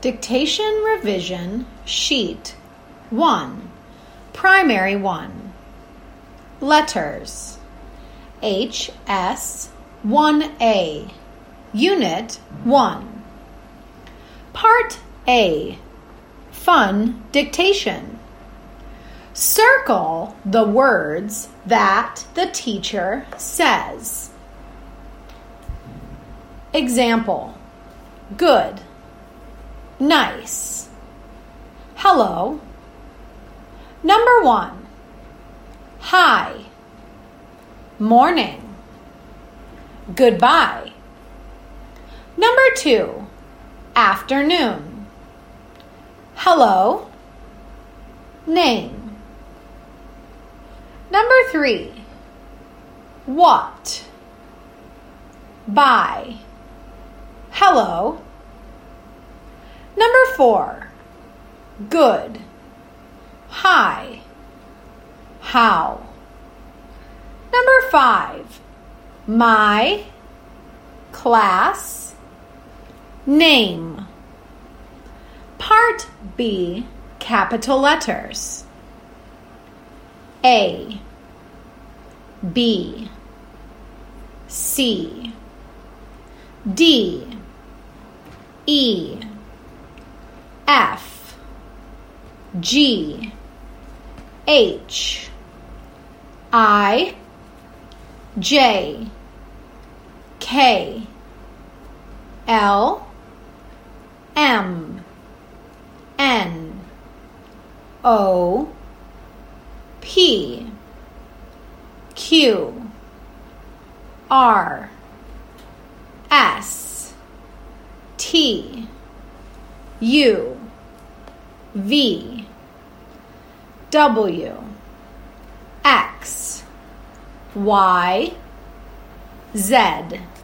Dictation Revision Sheet 1, Primary 1. Letters. HS 1A, Unit 1. Part A, Fun Dictation. Circle the words that the teacher says. Example: good, nice, hello. Number 1, hi, morning, goodbye. Number 2, afternoon, hello, name. Number 3, what, bye, hello. Number 4, good, hi, how. Number 5, my, class, name. Part B, capital letters. A, B, C, D, E, F, G, H, I, J, K, L, M, N, O, P, Q, R, S, T, U, V, W, X, Y, Z.